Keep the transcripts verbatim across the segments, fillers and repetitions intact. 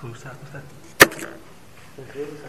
Rusak, Ustaz. Rusak.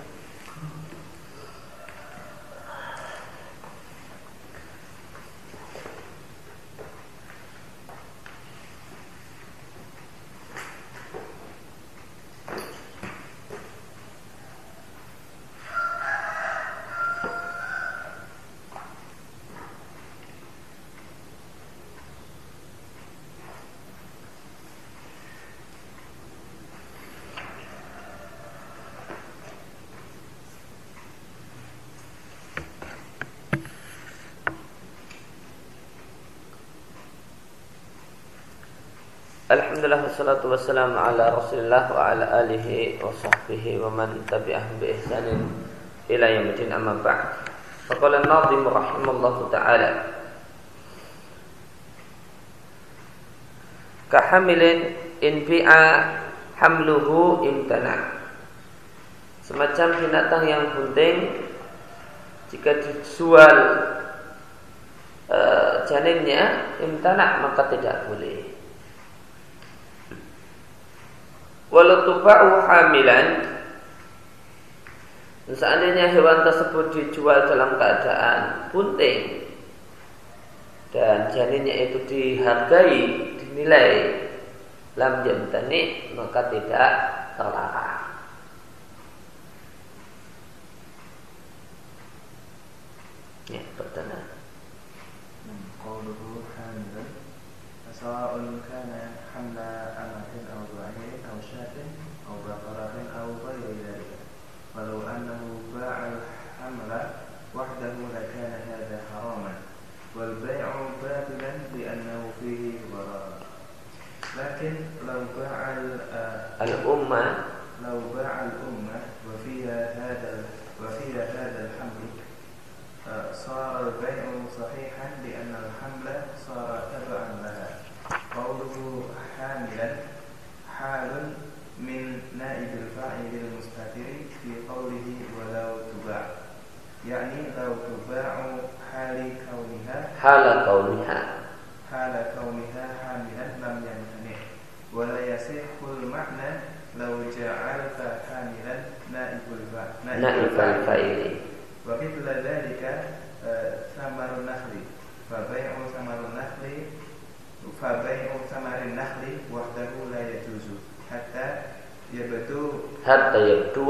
Alhamdulillah wassalatu wassalamu ala Rasulillah wa ala alihi wa sahbihi wa man tabi'ahum bi ihsanin ila yaumil amma ba'd. Faqala an-nadhim rahimallahu ta'ala kahamilin in bi'a hamluhu imtana. Semacam binatang yang bunting jika dijual uh, janinnya imtana maka tidak boleh. Walau tuba'u hamilan, seandainya hewan tersebut dijual dalam keadaan bunting dan janinnya itu dihargai, dinilai lam yamtani, maka tidak terlarang. Ya, pertanyaan. Qauluhu hamilan, sawa'un kana hamla amatin aw ba'irin aw syatin aw baqaratin aw ghairi dzalika. Walau annahu ba'al hamla wahdahu lakana hadha haraman wal bai'u batilan li'annahu fihi dharar. Lakin law ba'al al-ummah law ba'al ummah wa fiha hadha wa fiha hadha al-haml صار البيع صحيحا لأن الحمل صار تبعا لها. قوله حاملا حال من نائب الفاعل المستتر في قوله ولو تباع، يعني لو تباع حال كونها حال كونها حال كونها حاملا لم يمتنع، ولا يصح المعنى لو جعلت حاملا نائب الفاعل. ومثل ذلك ثمر النخل فبيع ثمر النخل فبيع ثمر النخل وحده لا يجوز حتى يبدو حتى يبدو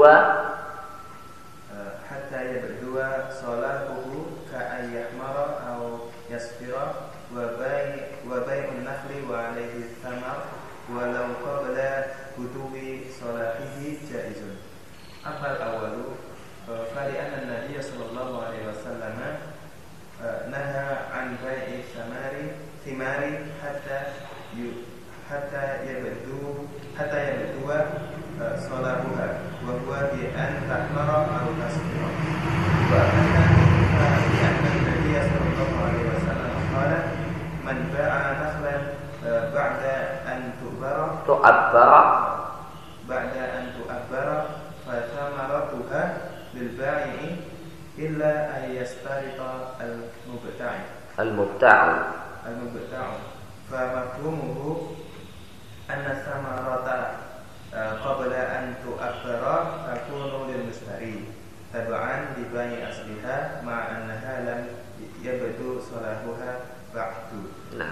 حتى يبدو صلاحه كأن يحمر أو يصفر، وبيع وبيع النخل وعليه الثمر ولو قبل بدو صلاحه جائز. أما الأول فلأن النبي صلى الله عليه وسلم نهى عن بيع ثمار ثمار حتى حتى يبدو حتى يبدو صلاحها وهو بأن تحمر أو تصفر. وأما لأن النبي صلى الله عليه وسلم قال من باع نخلا بعد أن تؤبر تؤبر بعد أن تؤبر فثمرتها للبائع إلا أن يشترط المبتاع المبتاع المبتاع فمفهومه أن الثمرة قبل أن تؤبر تكون للمشتري تبعا لبيع أصلها مع أنها لم يبدو صلاحها بعد. Nah,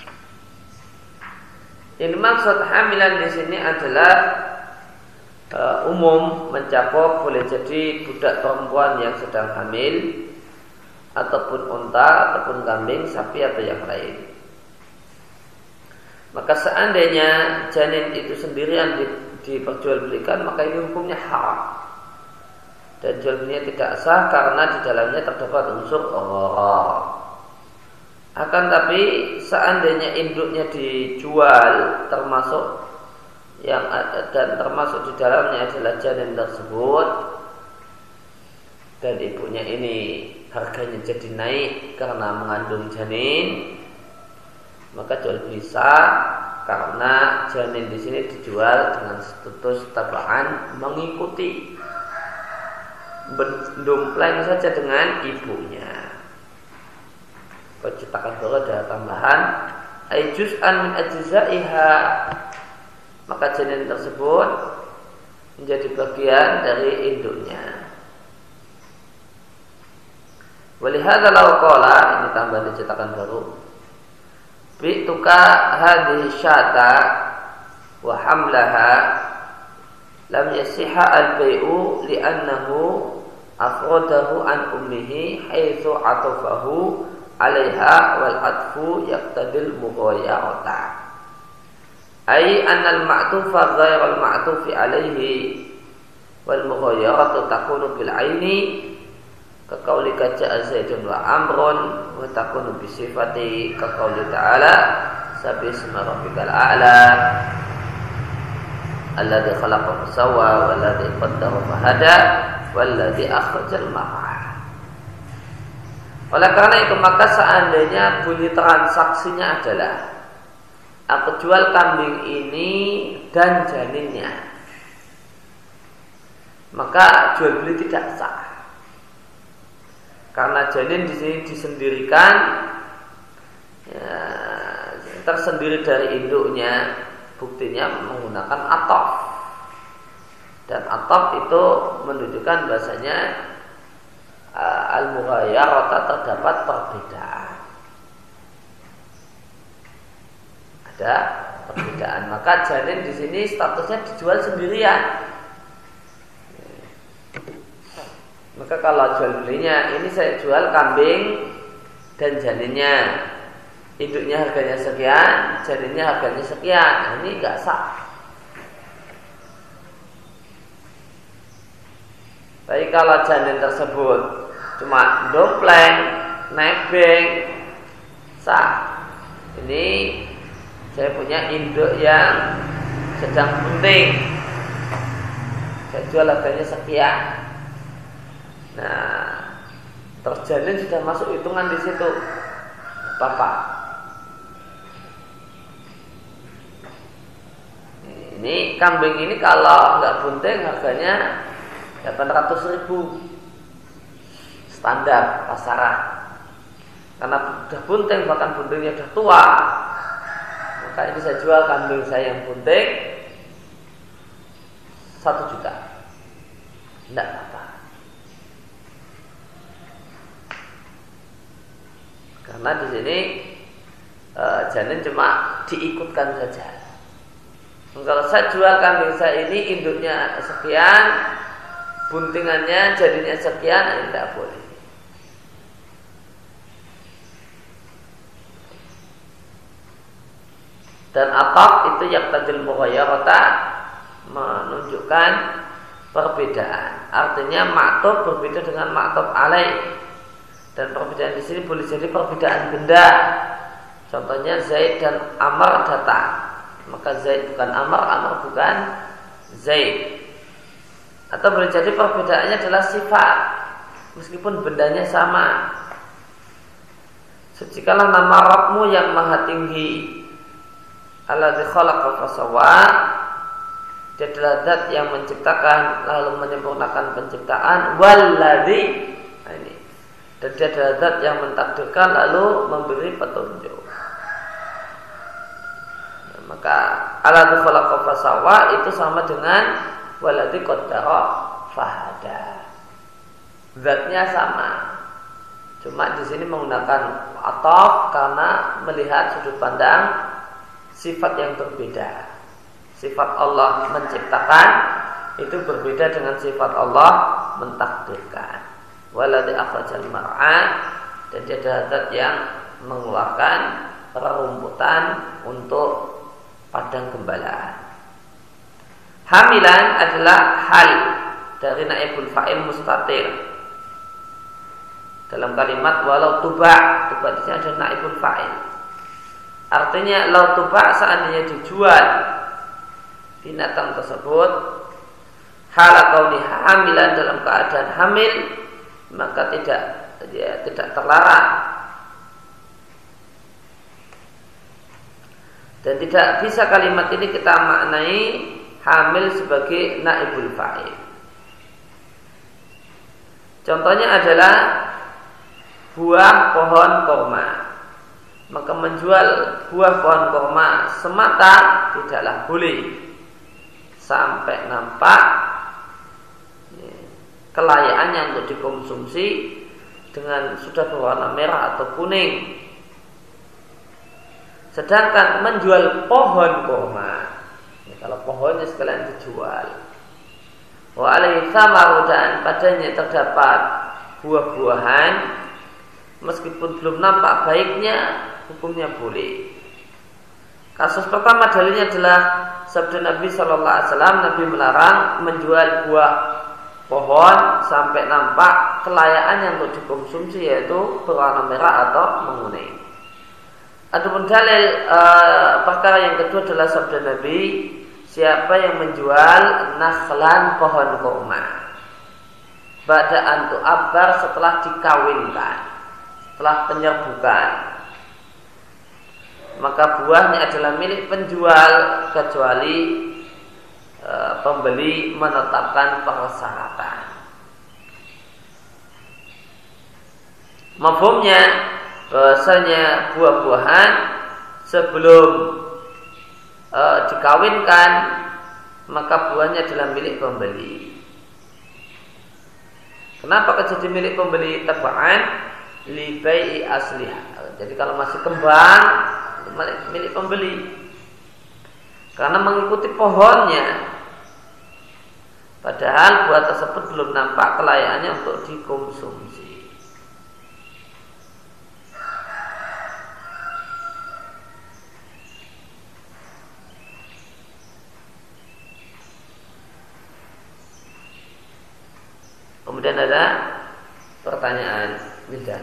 ini maksud hamilan di sini adalah Uh, umum mencakup boleh jadi budak perempuan yang sedang hamil ataupun unta ataupun kambing, sapi atau yang lain. Maka seandainya janin itu sendirian diperjualbelikan, maka ini hukumnya haram dan jual belinya tidak sah karena di dalamnya terdapat unsur gharar. Akan tapi seandainya induknya dijual termasuk yang ada dan termasuk di dalamnya adalah janin tersebut dan ibunya ini harganya jadi naik karena mengandung janin, maka jual beli sah karena janin di sini dijual dengan status tabaan mengikuti, mendompleng saja dengan ibunya. Percetakan baru ada tambahan ay juz'an min ajza'iha, maka janin tersebut menjadi bagian dari induknya. Walihada law qala, ini tambahan cetakan baru, bi'tuka hadhihi syata wa hamlaha lam yasiha al-bai'u li'annahu afradahu an ummihi haitsu atafahu 'alaiha wal atfu yaqtadil mughayarata. Ai anna al-ma'tufa ghayra al-ma'tufi 'alaihi wal mughayaratu takunu bil 'aini ka qaulika ja'a zaidun wa amrun wa takunu bi sifati ka qauli ta'ala sabisma rabbikal a'la alladzi khalaqa fa sawwa walladzi qaddara fa hada walladzi akhrajal mar'ah. Oleh karena itu maka seandainya bunyi transaksinya adalah aku jual kambing ini dan janinnya, maka jual beli tidak sah. Karena janin di sini disendirikan, ya, tersendiri dari induknya, buktinya menggunakan atof. Dan atof itu menunjukkan bahasanya uh, al-mughayarah terdapat perbedaan. Ada perbedaan. Maka janin di sini statusnya dijual sendirian. Maka kalau jual belinya, ini saya jual kambing dan janinnya, induknya harganya sekian, janinnya harganya sekian, nah, ini enggak sah. Tapi kalau janin tersebut cuma dompleng, nebeng, sah. Ini saya punya induk yang sedang bunting, saya jual harganya sekian. Nah, terjalin sudah masuk hitungan di situ, Bapak. Ini kambing ini kalau nggak bunting harganya delapan ratus ribu standar pasaran. Karena sudah bunting, bahkan buntingnya sudah tua, maka ini saya jual kambing saya yang bunting satu juta. Tidak apa-apa. Karena di sini e, janin cuma diikutkan saja. Kalau saya jual kambing saya ini induknya sekian, buntingannya jadinya sekian, tidak boleh. Dan ataf itu yang tadil mughayarata menunjukkan perbedaan. Artinya maktub berbeda dengan maktub alaih. Dan perbedaan di sini boleh jadi perbedaan benda. Contohnya Zaid dan Amr datang, maka Zaid bukan Amr, Amr bukan Zaid. Atau boleh jadi perbedaannya adalah sifat, meskipun bendanya sama. Sejikalah nama Rabbmu yang maha tinggi, alladzi khalaqa fasawwa, dia adalah zat yang menciptakan lalu menyempurnakan penciptaan, walladzi, nah ini, dan dia adalah zat yang mentakdirkan lalu memberi petunjuk. Nah, maka alladzi khalaqa fasawwa itu sama dengan walladzi qaddara fahada. Zatnya sama. Cuma di sini menggunakan ataf karena melihat sudut pandang sifat yang berbeda. Sifat Allah menciptakan itu berbeda dengan sifat Allah mentakdirkan. Waladhi akhrajal mar'a, dan dia adalah zat yang mengeluarkan rerumputan untuk padang gembalaan. Hamilan adalah hal dari naibul fa'il mustatir. Dalam kalimat walau tuba, tuba di sini ada naibul fa'il. Artinya lau tuba seandainya dijual binatang tersebut hala kauni hamilan dalam keadaan hamil, maka tidak dia tidak terlarang dan tidak bisa kalimat ini kita maknai hamil sebagai naibul fa'il. Contohnya adalah buah pohon korma, maka menjual buah pohon korma semata tidaklah boleh sampai nampak kelayaannya untuk dikonsumsi dengan sudah berwarna merah atau kuning. Sedangkan menjual pohon kurma, ya, kalau pohonnya sekalian dijual, wa alaihi thamaru, dan padanya terdapat buah-buahan, meskipun belum nampak baiknya, hukumnya boleh. Kasus pertama dalilnya adalah sabda Nabi Shallallahu Alaihi Wasallam. Nabi melarang menjual buah pohon sampai nampak kelayaannya untuk dikonsumsi, yaitu berwarna merah atau menguning. Adapun dalil e, perkara yang kedua adalah sabda Nabi, siapa yang menjual nakhlan pohon kurma ba'da antu abar, setelah dikawinkan, setelah penyerbukan, maka buahnya adalah milik penjual kecuali e, pembeli menetapkan persyaratan. Mafhumnya bahwasanya buah-buahan sebelum e, dikawinkan maka buahnya adalah milik pembeli. Kenapa jadi milik pembeli? Taba'an li bai'i asliha. Jadi kalau masih kembang milik pembeli, karena mengikuti pohonnya, padahal buah tersebut belum nampak kelayaannya untuk dikonsumsi. Kemudian ada pertanyaan Wildan.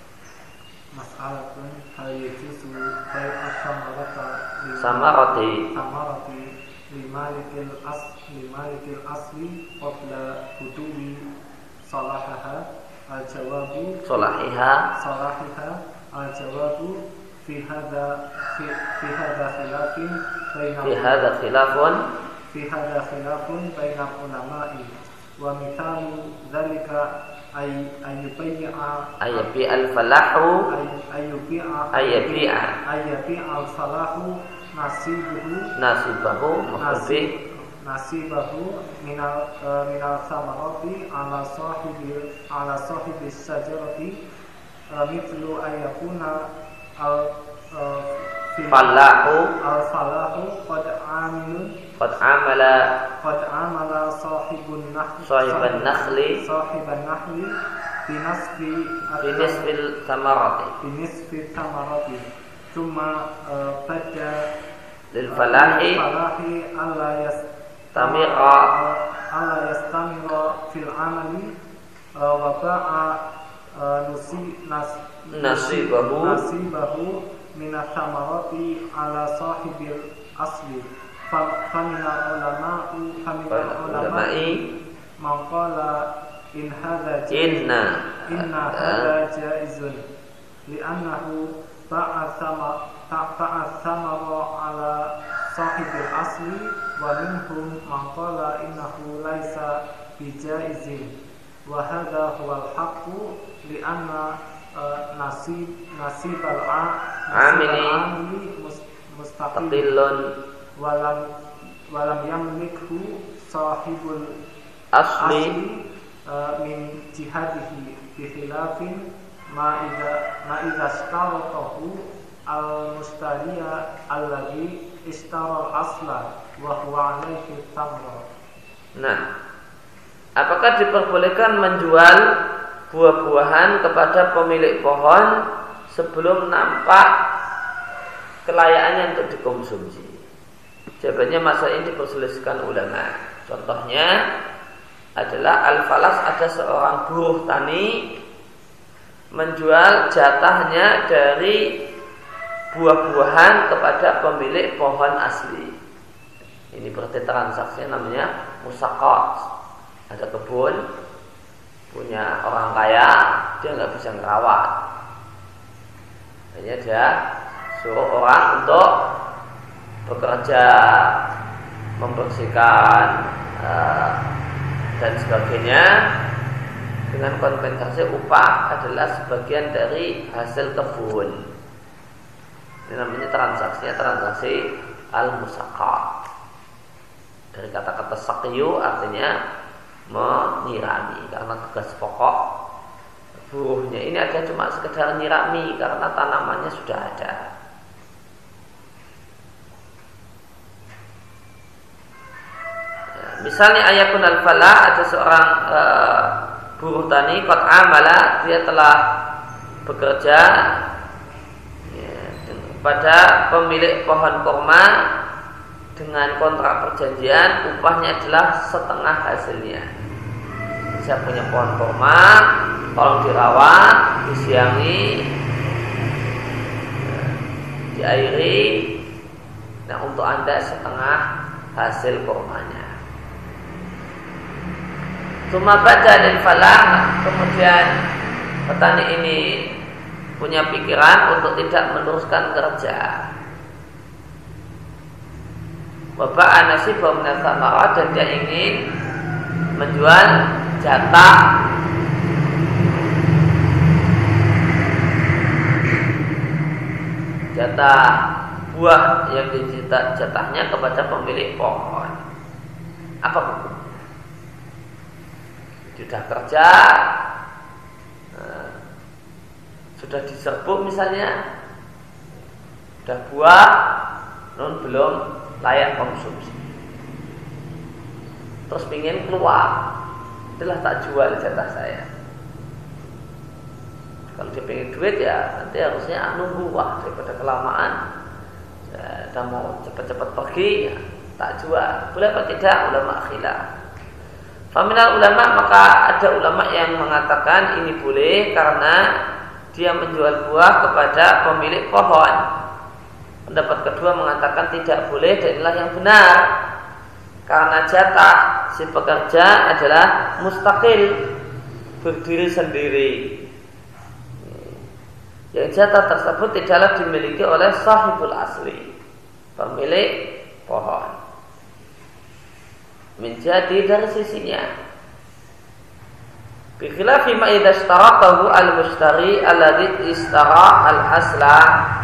Mas'alatun hal yajuzu bai'u samarata samarati samarati limalikil as limalikil asli qabla buduwi salahaha al-jawabu salahiha salahiha al-jawabu fi hadha fi, fi hadha khilafin baina fi hadha khilafun fi hadha khilafun baina ulama'i wa mithalu dzalika ay ayyubi'a ayyabi al-falahu ayyubi'a ayyabi'a ayyabi'a al-falahu nasibuhu nasibahu mafhum nasibahu minal uh, minal samarati ala sahibi ala sahibi syajarati uh, mithlu ayyakuna al uh, falahu al falahu qad amilun qad amala qad amala sahibun nakhli sahiban nakhli sahiban nakhli binasfi binisbil samarati binisfi samarati thumma uh, bada lil falahi falahi alla yas tamira alla yastamira fil amali uh, wa ba'a uh, nusi nas nasibahu nasibahu minas samarati ala sahibil asli famina ulama'u famina ulama'i maqala in hadha inna inna hadha jaizun li'annahu ba'a sama ba'a samara ala sahibil asli wa minhum maqala innahu laisa bijaizin wa hadha huwal haqqu li'anna uh, nasib nasib al-amili mustaqillun walam walam yamlikhu sahibul asli, asli uh, min jihadihi bi khilafin ma idza ma idza istaratahu al-mustariya alladhi istara al-asla wa huwa alayhi tamra. Nah, apakah diperbolehkan menjual buah-buahan kepada pemilik pohon sebelum nampak kelayaannya untuk dikonsumsi? Jawabannya masalah ini diperselisihkan ulama. Contohnya adalah al-falas, ada seorang buruh tani menjual jatahnya dari buah-buahan kepada pemilik pohon asli. Ini berarti transaksinya namanya musaqat. Ada kebun punya orang kaya, dia nggak bisa ngerawat, hanya dia suruh orang untuk bekerja, membersihkan uh, dan sebagainya, dengan kompensasi upah adalah sebagian dari hasil kebun. Ini namanya transaksinya transaksi al-musaqat. Dari kata-kata saqiyu artinya menyirami, karena tugas pokok buruhnya ini ada cuma sekedar nyirami karena tanamannya sudah ada. Ya, misalnya ayakun al-fala, ada seorang uh, buruh tani qad amala, dia telah bekerja ya, pada pemilik pohon kurma dengan kontrak perjanjian, upahnya adalah setengah hasilnya. Saya punya pohon kurma, tolong dirawat, disiangi, diairi. Nah, untuk Anda setengah hasil kurmanya. Cuma baca dan falah, kemudian petani ini punya pikiran untuk tidak meneruskan kerja. Bapak anasib minat samarat, dan dia ingin menjual jatah jatah buah yang dijatah jatahnya kepada pemilik pohon. Apa hukum? Sudah kerja, nah, sudah diserbu misalnya, sudah buah, non belum layak konsumsi, terus pingin keluar, itulah tak jual jatah saya. Kalau dia pengen duit ya nanti harusnya nunggu, wah daripada kelamaan, saya mau cepat-cepat pergi, ya, tak jual. Boleh apa tidak? Ulama khilaf. Faminal ulama, maka ada ulama yang mengatakan ini boleh karena dia menjual buah kepada pemilik pohon. Pendapat kedua mengatakan tidak boleh, dan inilah yang benar karena jatah si pekerja adalah mustaqil, berdiri sendiri. Yang jatah tersebut tidaklah dimiliki oleh sahibul asli, pemilik pohon. Menjadi dari sisinya. Bi khilafi ma idza ishtaratahu al-mushtari alladhi ishtara al-asla.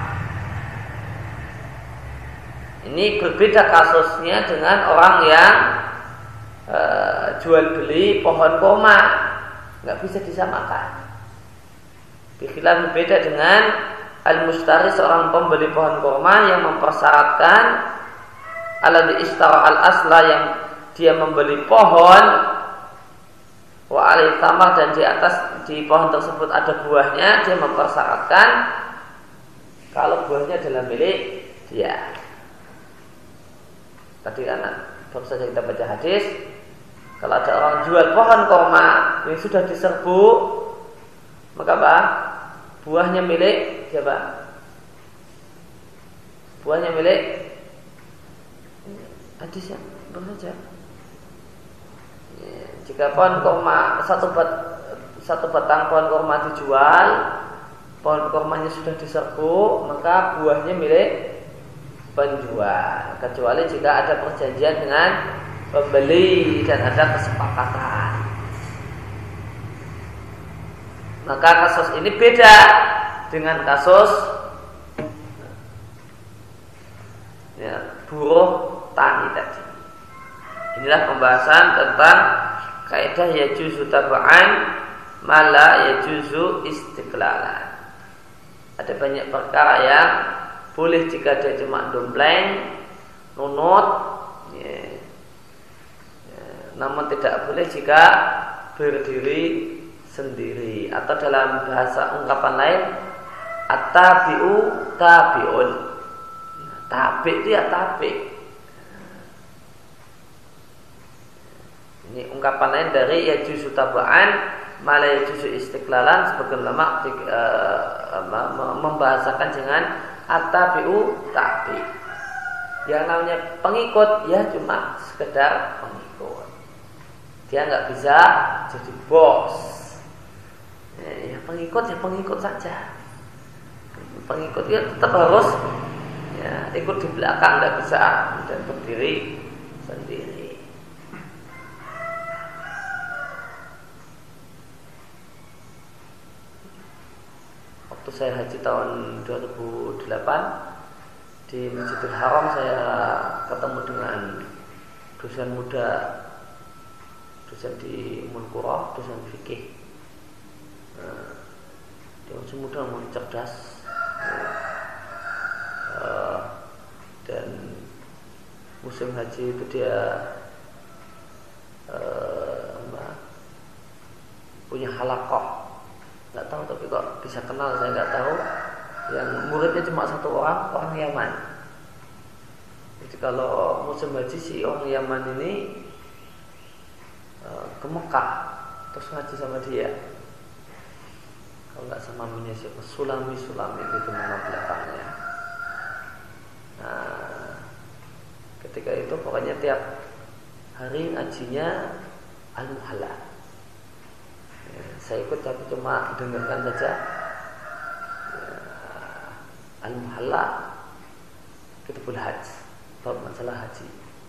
Ini berbeda kasusnya dengan orang yang uh, jual beli pohon kurma, nggak bisa disamakan. Bi khilafi beda dengan al-mushtari, seorang pembeli pohon kurma yang mempersyaratkan alladhi ishtara al-asla, yang dia membeli pohon wa alaihi tamar, dan di atas di pohon tersebut ada buahnya. Dia mempersyaratkan kalau buahnya adalah milik dia. Tadi kan baru saja kita baca hadis, kalau ada orang jual pohon kurma yang sudah diserbu, maka apa? Buahnya milik siapa? Buahnya milik hadisnya baru saja. Jika pohon kurma satu bat, satu batang pohon kurma dijual, pohon kurmanya sudah diserbu, maka buahnya milik penjual, kecuali jika ada perjanjian dengan pembeli dan ada kesepakatan. Maka kasus ini beda dengan kasus ya, buruh tani tadi. Inilah pembahasan tentang kaidah yajuzu tab'an mala yajuzu istiqlalan. Ada banyak perkara yang boleh jika dia cuma dompleng, nunut, ya, ya, namun tidak boleh jika berdiri sendiri. Atau dalam bahasa ungkapan lain, at-tabi'u tabi'un. Tabi' itu ya tabi'. Ini ungkapan lain dari yajuzu tab'an mala yajuzu istiqlalan. Sebagian ulama uh, membahasakan dengan at-tabi'u tabi'. Yang namanya pengikut ya cuma sekedar pengikut. Dia nggak bisa jadi bos. Ya, ya pengikut ya pengikut saja. Pengikut ya tetap harus ya ikut di belakang, nggak bisa dan berdiri sendiri. Waktu saya haji tahun dua ribu delapan di Masjidil Haram, saya ketemu dengan dosen muda dosen di Ummul Qura, dosen fikih. Nah, dia masih muda, masih cerdas, uh, dan musim haji itu dia uh, punya halaqah. Nggak tahu tapi kok bisa kenal, saya nggak tahu. Yang muridnya cuma satu orang, orang Yaman. Jadi kalau musim haji si orang Yaman ini uh, ke Mekah terus ngaji sama dia. Kalau nggak sama namanya siapa, Sulami Sulami itu nama belakangnya. Nah, ketika itu pokoknya tiap hari ngajinya Al-Muhalla. Ya, saya ikut tapi cuma dengarkan saja. Ya, Al-Muhalla Kitabul Hajj, bab masalah haji.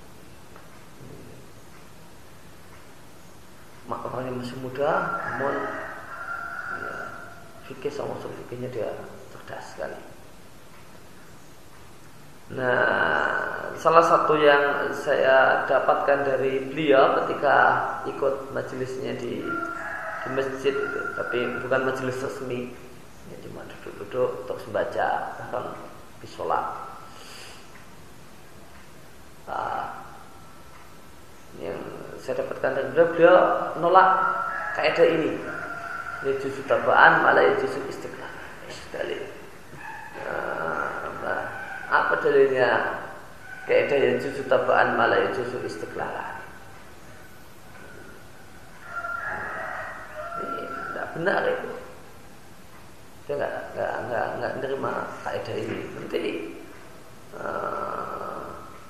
Mak orangnya masih muda, namun ya, fikih sama usul fikihnya dia cerdas sekali. Nah, salah satu yang saya dapatkan dari beliau ketika ikut majelisnya di di masjid itu, tapi bukan majelis resmi, ya cuma duduk-duduk untuk membaca bahkan di sholat. Nah, yang saya dapatkan dari beliau, beliau nolak kaidah ini. Ya juzu tabaan malah ya juzu istiqlal. Dalil. Nah, apa dalilnya? Kaidah ya juzu tabaan malah ya juzu istiqlal. Ini tidak benar itu. Dia nggak nggak nggak nggak menerima kaidah ini. Nanti uh,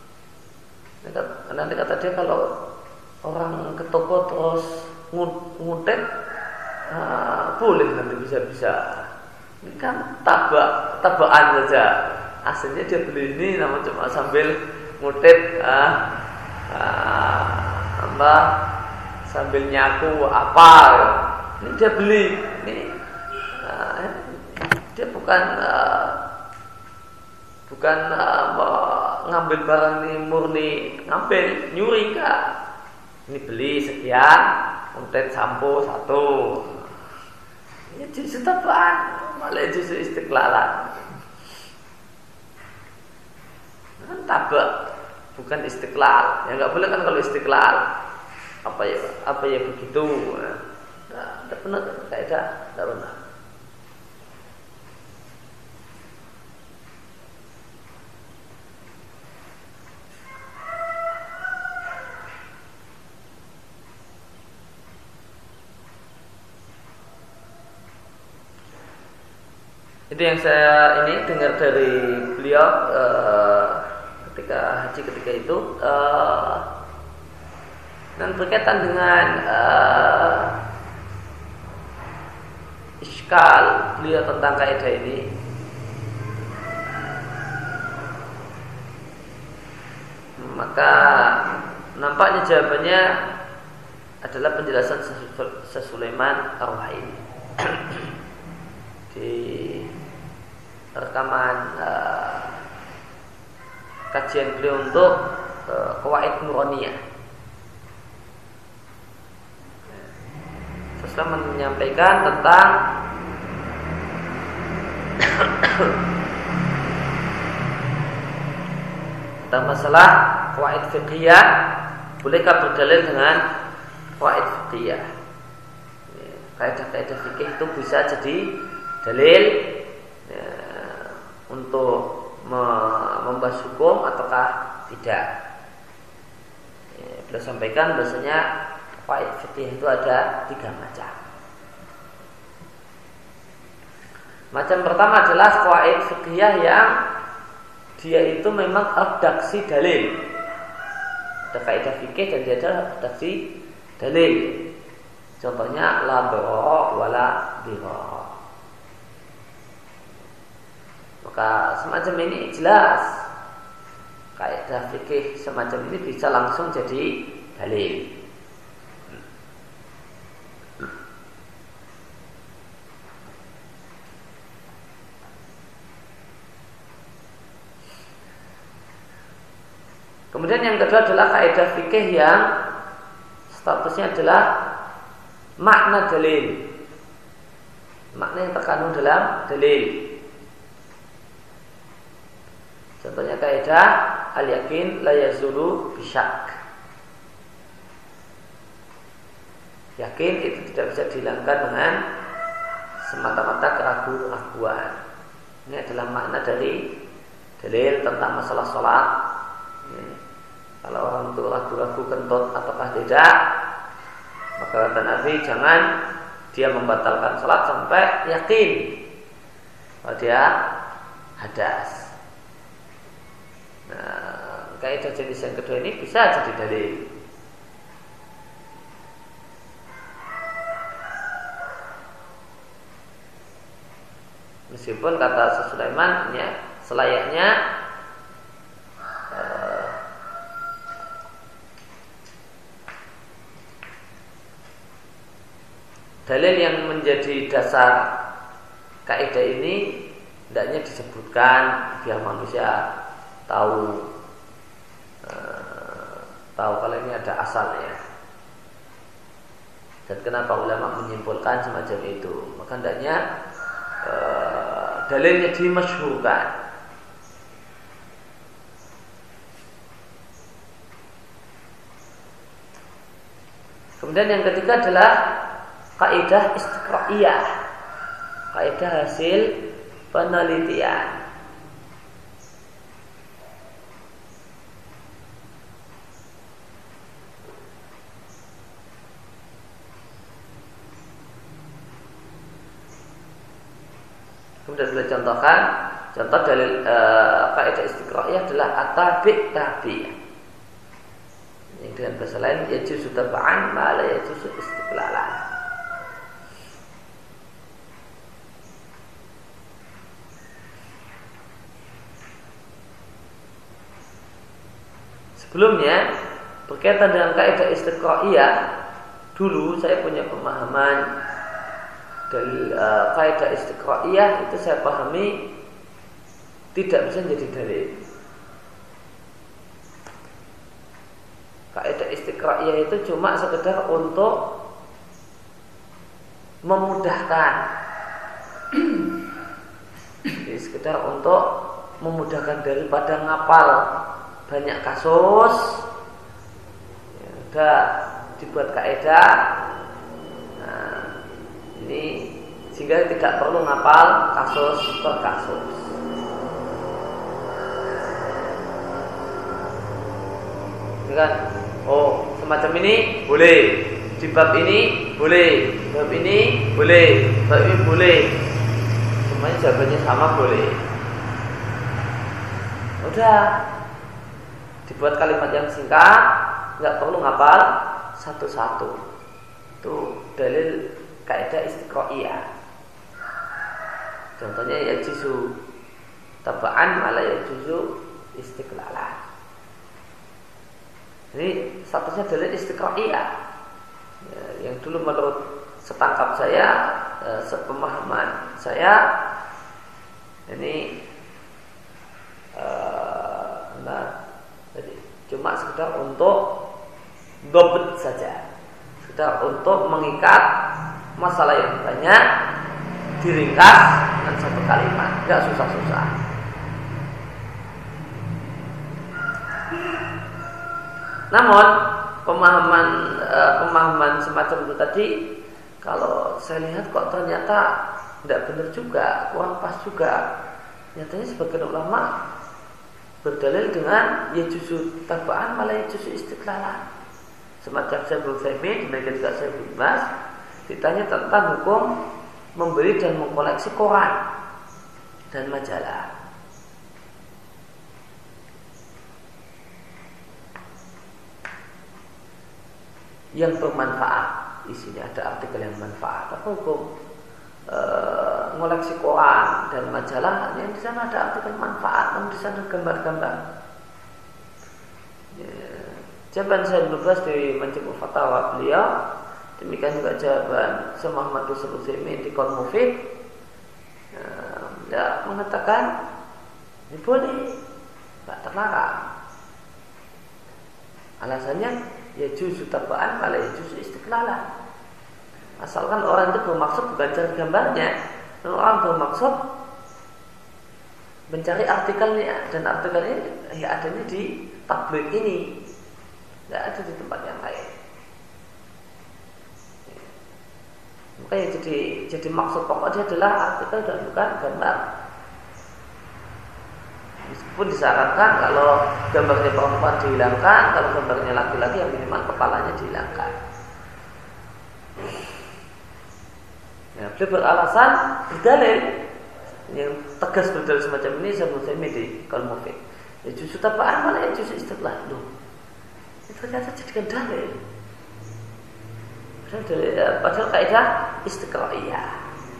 nanti kata dia kalau orang ke toko terus ngutet, nah, boleh nanti bisa-bisa. Ini kan tabak, tabaan saja. Aslinya dia beli ini namun cuma sambil ngutet, ah, ah, apa, sambil nyaku apa. Ini dia beli. Ini ah, dia bukan ah, bukan ah, ngambil barang ini murni, ngambil nyuri enggak. Ini beli sekian, ngutet sampo satu. Ini justru tabaan, malah justru istiqlalan. Kan tabak, bukan istiqlal. Ya nggak boleh kan kalau istiqlal. Apa ya, apa ya begitu? Nah, tidak benar, kaidah tidak benar. Itu yang saya ini dengar dari beliau uh, ketika haji ketika itu uh, dan berkaitan dengan uh, iskal beliau tentang kaidah ini. Maka nampaknya jawabannya adalah penjelasan Sulaiman Ar-Ruhaili di rekaman uh, kajian beliau untuk uh, Qawaid Nuraniyah. Setelah menyampaikan tentang tentang masalah qawaid fiqhiyah, bolehkah berdalil dengan qawaid fiqhiyah? Kaidah-kaidah fikih itu bisa jadi dalil ya, untuk membahas hukum ataukah tidak. Ya, beliau sampaikan bahasanya qawaid fikih itu ada tiga macam. Macam pertama adalah qawaid fiqhiyah yang dia itu memang redaksi dalil. Ada kaidah fikih dan dia ada redaksi dalil. Contohnya la dharara wala dirar. Maka semacam ini jelas kaidah fikih semacam ini bisa langsung jadi dalil. Kemudian yang kedua adalah kaidah fikih yang statusnya adalah makna dalil, makna yang terkandung dalam dalil. Contohnya kaidah al-yakin la yazulu bisyak. Yakin itu tidak bisa dihilangkan dengan semata-mata keraguan-keraguan. Ini adalah makna dari dalil tentang masalah sholat. Ini, kalau orang itu ragu-ragu kentut apakah tidak, maka kata Nabi jangan dia membatalkan sholat sampai yakin bahwa dia hadas. Nah, kaidah jenis yang kedua ini bisa jadi dalil. Meskipun kata Sulaiman ya, selayaknya uh, dalil yang menjadi dasar kaidah ini hendaknya disebutkan biar manusia tahu uh, tahu kalau ini ada asalnya. Dan kenapa ulama menyimpulkan semacam itu? Maka hendaknya Uh, dalilnya dimasyhurkan. Kemudian yang ketiga adalah kaidah istiqraiyah, kaidah hasil penelitian. Kemudian kita contohkan contoh dalil e, kaidah istiqraiyah adalah at-tabi' tabi'. Yang dengan bahasa lain yajuzu tab'an ma la yajuzu istiqlalan. Sebelumnya berkaitan dengan kaidah istiqraiyah, dulu saya punya pemahaman dari uh, kaidah istiqraiyah itu saya pahami tidak bisa menjadi dalil. Kaidah istiqraiyah itu cuma sekedar untuk memudahkan, jadi sekedar untuk memudahkan daripada ngapal banyak kasus, ya, udah dibuat kaidah. Nah, ini sehingga tidak perlu ngapal kasus per kasus. Ini kan, oh semacam ini boleh, di bab ini boleh, bab ini boleh, bab ini boleh. Semuanya jawabannya sama boleh. Udah dibuat kalimat yang singkat, nggak perlu ngapal satu-satu. Itu dalil kaidah istiqraiyah. Contohnya ya jisu tabaan malah ya juzu istiqlalan. Ini statusnya dalil istiqraiyah. Ya, yang dulu menurut setangkap saya, eh, sepemahaman saya, ini eh, nah, jadi cuma sekedar untuk dobet saja, sekedar untuk mengikat masalah yang banyak diringkas dengan satu kalimat, tidak susah-susah. Namun pemahaman eh, pemahaman semacam itu tadi, kalau saya lihat kok ternyata tidak benar juga, kurang pas juga. Nyatanya sebagian ulama berdalil dengan ya juzu tabaan malah ya juzu istiqlalan. Semacam saya Utsaimin, demikian juga saya Ibnu Baz, ditanya tentang hukum membeli dan mengkoleksi koran dan majalah. Yang bermanfaat, isinya ada artikel yang manfaat. Apa hukum e, mengoleksi koran dan majalah? Yang di sana ada artikel manfaat, namun di sana gambar-gambar. Ya, jawaban saya Ibnu di Majmu' Fatawa beliau, demikian juga jawaban Syekh Muhammad Utsaimin di Qaul Mufid, ya, mengatakan ini boleh, tidak terlarang. Alasannya ya juzu tabaan malah ya juzu istiqlalan. Asalkan orang itu bermaksud bukan cari gambarnya, dan orang bermaksud mencari artikelnya, dan artikelnya ya adanya di tabloid ini, tidak ada di tempat yang lain. Makanya jadi jadi maksud pokoknya adalah artikel dan bukan gambar. Meskipun disarankan kalau gambarnya perempuan dihilangkan, kalau gambarnya laki-laki yang minimal kepalanya dihilangkan. Ya, beliau beralasan berdalil yang tegas berdalil semacam ini saya menurut di Qaul Mufid. Ya justru tabaan mana ya justru istiqlal. Loh, itu ternyata jadikan dalil. Padahal, dalil, padahal kaidah istiqraiyah.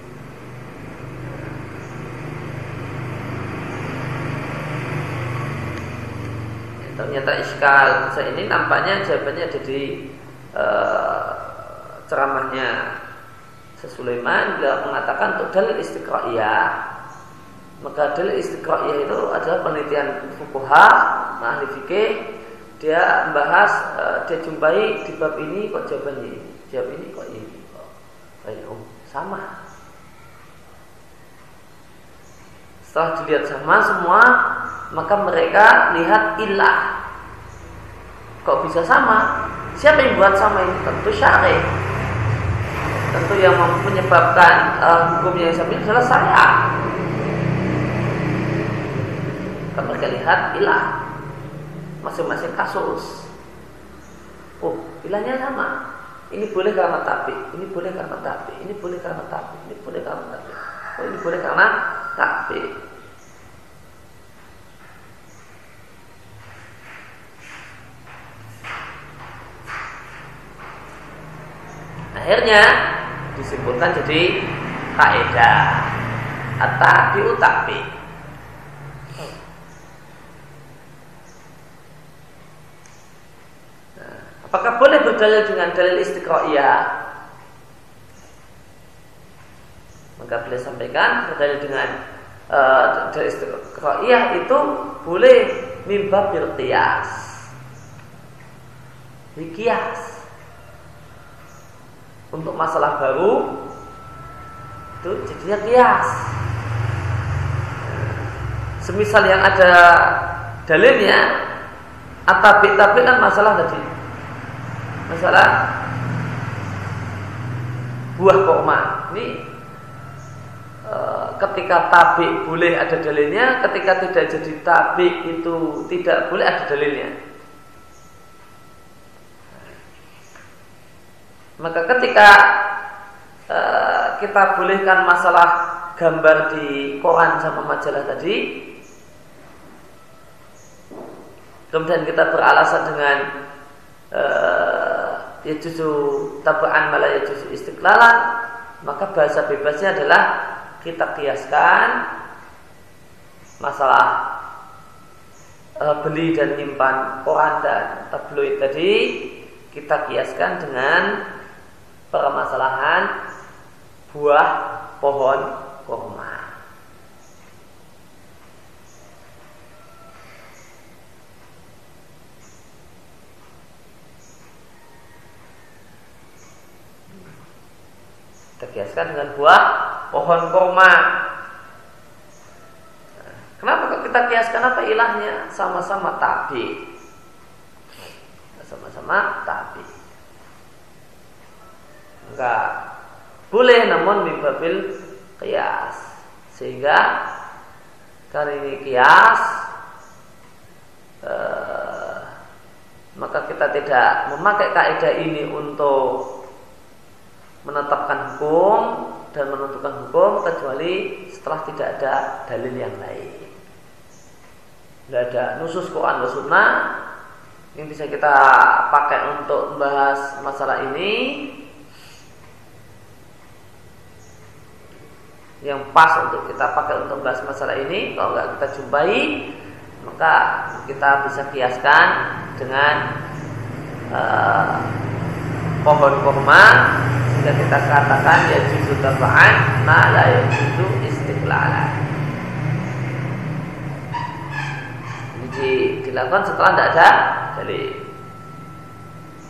Ya, ternyata iskal saya ini nampaknya jawabannya ada di uh, ceramahnya Sulaiman. Beliau mengatakan untuk dalil istiqraiyah, maka dalil istiqraiyah itu adalah penelitian fuqaha, ahli fikih. Dia membahas, uh, dia jumpai di bab ini kok jawabannya ini, jawab ini kok ini, kok oh, sama. Setelah dilihat sama semua, maka mereka lihat ilah. Kok bisa sama? Siapa yang buat sama ini? Tentu syar'i. Tentu yang menyebabkan uh, hukumnya yang sama adalah syariat. Kalau mereka lihat ilah masing-masing kasus. Oh, ilahnya sama. Ini boleh karena tapi, ini boleh karena tapi, ini boleh karena tapi, ini boleh karena tapi. Oh, ini boleh karena tapi. Akhirnya disimpulkan jadi kaidah at-tabi'u tabi. Nah, apakah boleh berdalil dengan dalil istiqraiyah? Maka beliau sampaikan berdalil dengan uh, dalil istiqraiyah itu boleh mimba bil qiyas. Qiyas untuk masalah baru itu jadinya qiyas. Semisal yang ada dalilnya at-tabi'-tabi' kan masalah tadi, masalah buah kurma. Ini e, ketika tabi' boleh ada dalilnya, ketika tidak jadi tabi' itu tidak boleh ada dalilnya. Maka ketika uh, kita bolehkan masalah gambar di koran sama majalah tadi, kemudian kita beralasan dengan uh, ya justru tabaan malah ya justru istiqlalan, maka bahasa bebasnya adalah kita kiaskan masalah uh, beli dan nyimpan koran dan tabloid tadi, kita kiaskan dengan permasalahan buah pohon kurma. Kita kiaskan dengan buah pohon kurma. Kenapa kita kiaskan? Apa ilahnya? Sama-sama tabi. Sama-sama tabi. Enggak boleh, namun mibabil qiyas. Sehingga karena ini qiyas, eh, maka kita tidak memakai kaidah ini untuk menetapkan hukum dan menentukan hukum kecuali setelah tidak ada dalil yang lain. Tidak ada nusus Quran dan Sunnah yang bisa kita pakai untuk membahas masalah ini, yang pas untuk kita pakai untuk membahas masalah ini. Kalau nggak kita jumpai, maka kita bisa kiaskan dengan uh, pohon kurma, sehingga kita katakan ya juzu tabaan ma la ya juzu istiqlalan. Ini dilakukan setelah tidak ada dalil.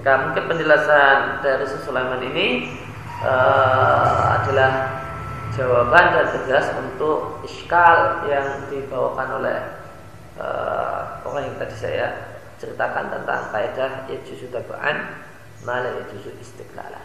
Maka mungkin penjelasan dari Sulaiman ini uh, adalah jawaban dan tegas untuk iskal yang dibawakan oleh uh, orang yang tadi saya ceritakan tentang kaidah yajuzu tab'an ma la yajuzu istiqlalan.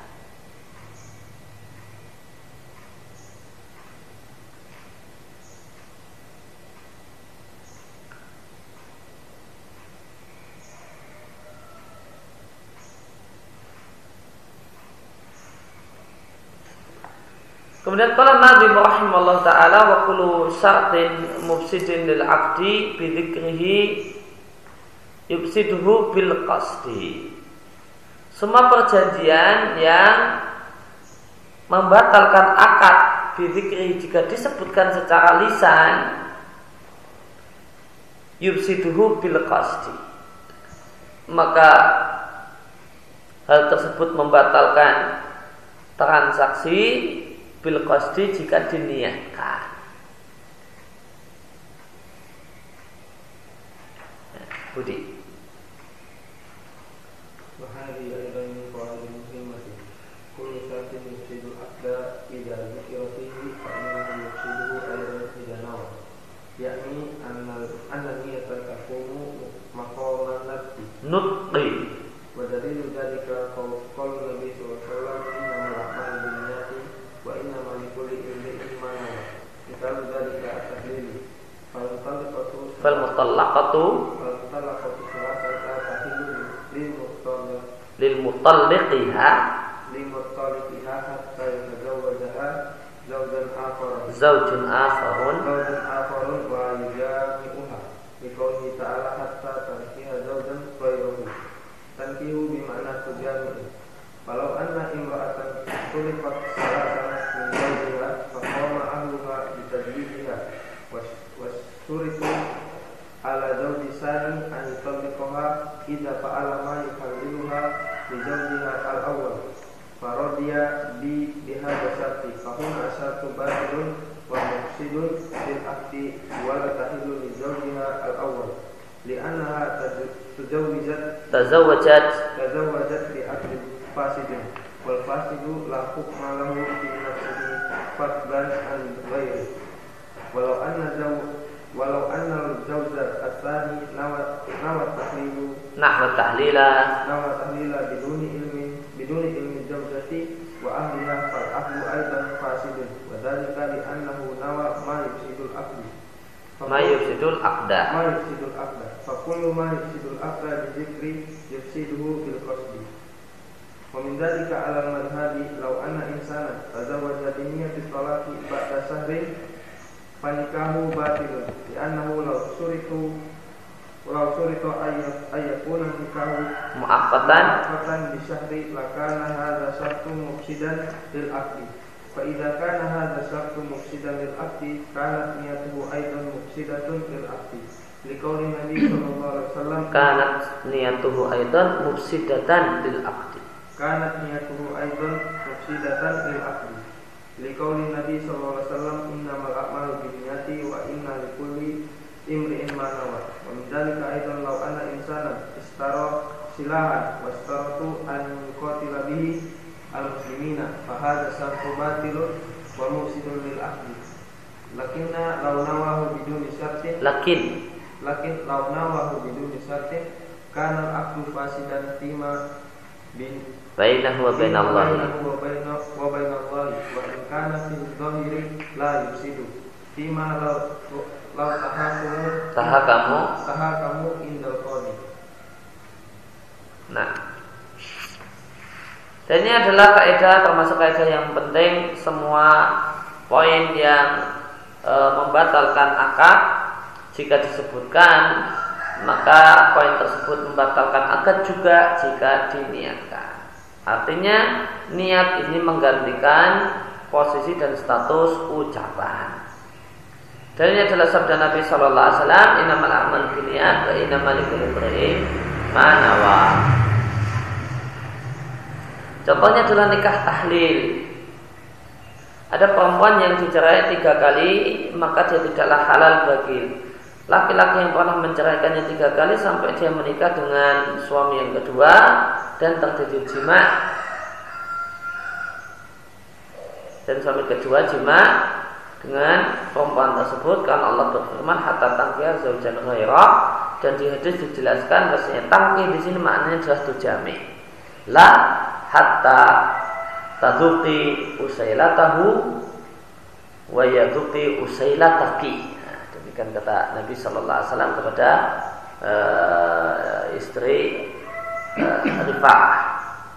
Kemudian qala Nabi rahimahullah taala wa kullu syartin mufsidin lil 'aqdi bi dzikrihi yufsiduhu bil qasdi. Semua perjanjian yang membatalkan akad bi dzikrihi jika disebutkan secara lisan yufsiduhu bil qasdi, maka hal tersebut membatalkan transaksi bil qasdi jika diniatkan. Budi. Wahai ayat min qawaid muslimatin kullu syatin yufsidul aqda idza dzikra fihi fa innahu yufsiduhu aydan idza nawa, yakni anna anna niyatan taqumu maqaman nafsi nutqi wa dalilu dzalika qaul Nabi sallallahu alaihi wasallam innamal a'malu binniyati wa innamal likulli imrin ma nawa, mithal dzalika at-tahlil fal mutallaqatu fal mutallaqatu fal mutallaqatu salatata tahillu lil mutallaq lil mutalliqiha lil muttalliqiha hatta yatazawwajaha zawjan akhar zawjun akharun zawjan akharun wa yujami'uha liqaulihi ta'ala hatta tankiha zawjan ghayrahu. Tankihu bima'na tujami'u. Walau anna imra'atan tuliqat salatan min zawjiha faqama ahluha bitadbijiha wasuritu ala zawji sani an yutalliqaha idza fa'ala ma yuhalliluha li zawjiha al-awwal faradiya bi bihadza syarti fahuna syartu batilun wa mufsidun lil aqdi wa la tahillu li zawjiha al-awwal li'annaha tazawwajat tazawwajat tazawwajat bi aqdi fasidin wal fasidu la hukma lahu fi nafsihi fadlan an ghairi walau anna zaw walau anna al-zawja atsani nawat nawat tahlilu nahwa tahlila nawat tahlila biduni ilmi biduni ilmi zawjati wa ahliha fal ahlu aidan fasidun wa dzalika li annahu nawa ma yufsidul aqdi ma yufsidul aqda ma yufsidul aqda fa kullu ma yufsidul aqda bi dzikri yufsiduhu bil qasdi. Wa min dzalika 'ala al-madhhabi law anna insana tazawwaja bi niyyati talaqi ba'da shahrin fanikahu batilun li'annahu law suritu walau suritu ayyakuna nikahu mu'aqqatan mu'aqqatan bi syahri lakana hadza syartu mufsidan lil aqdi fa idza kana hadza syartu mufsidan lil aqdi kanat niyatuhu aidan mufsidatun lil aqdi liqauli Nabi sallallahu alaihi wasallam kanat niyatuhu aidan mufsidatan lil aqdi kanat niyatuhu aidan mufsidatan lil aqdi liqauli Nabi sallallahu alaihi wasallam innamal a'malu binniyati wa inna likulli imri'in ma nawa. Wa min dzalika aidan law anna insana istara silahan wastaratu an yuqatila bihi al-muslimina fa hadza syartu batilun wa mufsidun lil aqdi lakinna law nawahu biduni syartin lakin lakin law nawahu biduni syartin kana al-aqdu fasidan fima bin bainahu wa bainallahi wa bainahu wa bainallahi wa in kana fil dhahiri la yufsidu fima law law tahakamu tahakamu tahakamu indal qadi. Nah, dan ini adalah kaidah, termasuk kaidah yang penting. Semua poin yang e, membatalkan akad jika disebutkan, maka poin tersebut membatalkan akad juga jika diniatkan. Artinya niat ini menggantikan posisi dan status ucapan. Dan ini adalah sabda Nabi Sallallahu Alaihi Wasallam, innamal a'malu binniyat wa innamal likulli imrin ma nawa. Contohnya adalah nikah tahlil. Ada perempuan yang dicerai tiga kali, maka dia tidaklah halal bagi laki-laki yang pernah menceraikannya tiga kali sampai dia menikah dengan suami yang kedua dan terjadi jima, dan suami kedua jima dengan perempuan tersebut, karena Allah berfirman hatta tangkiha zaujan ghairah, dan di hadis dijelaskan bahasanya tangkih di sini maknanya jelas tujami, la hatta taduqi usailatahu wa yaduqi usailataki. Nah, demikian kata Nabi sallallahu alaihi wasallam kepada uh, istri uh, Rifa'ah.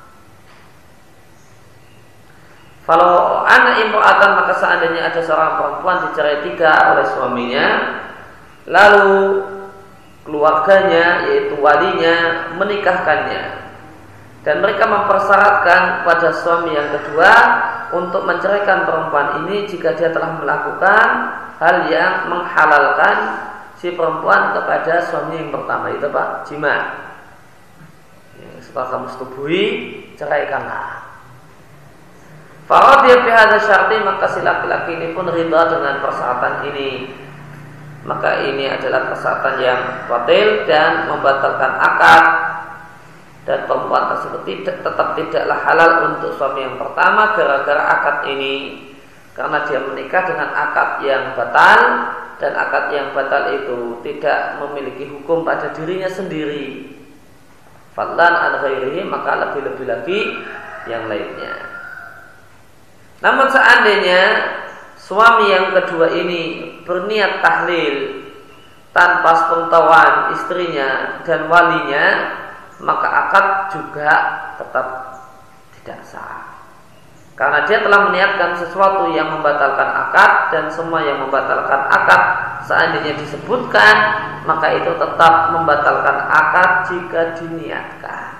Kalau anak imra'atan, maka seandainya ada seorang perempuan dicerai tiga oleh suaminya, lalu keluarganya yaitu walinya menikahkannya, dan mereka mempersyaratkan pada suami yang kedua untuk menceraikan perempuan ini jika dia telah melakukan hal yang menghalalkan si perempuan kepada suami yang pertama, itu apa? Jima. Setelah kamu setubuhi, ceraikanlah. Faradhiya fi hadza syarti, maka si laki-laki ini pun ridha dengan persyaratan ini. Maka ini adalah persyaratan yang batil dan membatalkan akad, dan perempuan tersebut tidak, tetap tidaklah halal untuk suami yang pertama gara-gara akad ini, karena dia menikah dengan akad yang batal, dan akad yang batal itu tidak memiliki hukum pada dirinya sendiri. Fadlan an ghairihi, maka lebih-lebih lagi yang lainnya. Namun seandainya suami yang kedua ini berniat tahlil tanpa sepengetahuan istrinya dan walinya, maka akad juga tetap tidak sah, karena dia telah meniatkan sesuatu yang membatalkan akad, dan semua yang membatalkan akad seandainya disebutkan, maka itu tetap membatalkan akad jika diniatkan.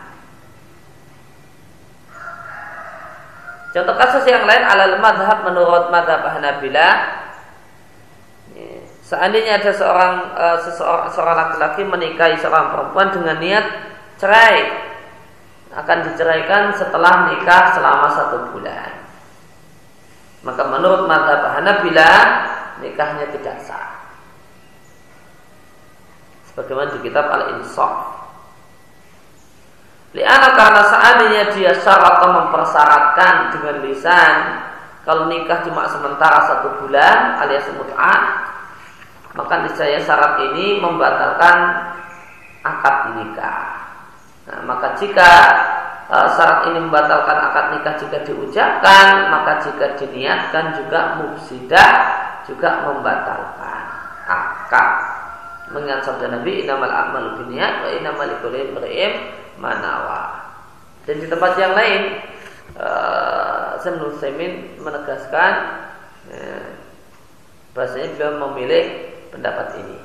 Contoh kasus yang lain alal madhab, menurut madhab Hanabilah, seandainya ada seorang uh, seseorang, seorang laki-laki menikahi seorang perempuan dengan niat cerai, akan diceraikan setelah nikah selama satu bulan, maka menurut madhab Hanabilah nikahnya tidak sah, sebagaimana di kitab Al-Insaf. Li'anna, karena seandainya dia syarat atau mempersyaratkan dengan lisan kalau nikah cuma sementara satu bulan alias mut'ah, maka niscaya syarat ini membatalkan akad nikah. Nah, maka jika uh, syarat ini membatalkan akad nikah jika diucapkan, maka jika diniatkan juga mufsidah, juga membatalkan akad. Mengingat sabda Nabi, innamal a'malu binniyat wa innamal likulli imri'in manawa. Dan di tempat yang lain uh, Ibnu Utsaimin menegaskan uh, bahasanya beliau memilih pendapat ini.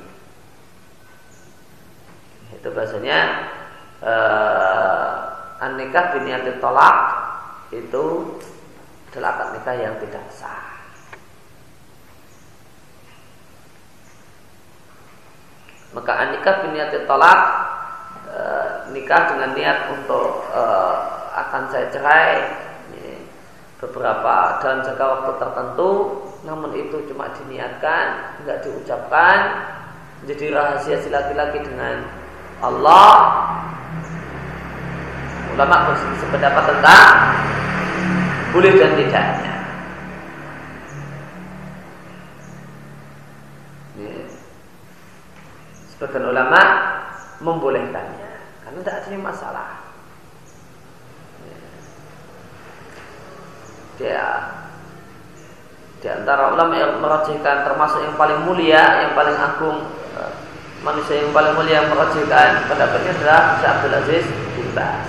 Itu bahasanya uh, an-nikah biniyati tolak itu adalah akad nikah yang tidak sah. Maka an-nikah biniyati tolak, e, nikah dengan niat untuk e, akan saya cerai ini, beberapa dalam jangka waktu tertentu, namun itu cuma diniatkan, tidak diucapkan, jadi rahasia si laki-laki dengan Allah. Ulama bersependapat tentang boleh dan tidaknya. Sebagian ulama membolehkannya karena tidak ada masalah. Dia di antara ulama yang merajihkan, termasuk yang paling mulia, yang paling agung, manusia yang paling mulia yang merajihkan pendapatnya adalah Syekh Abdul Aziz bin Baz.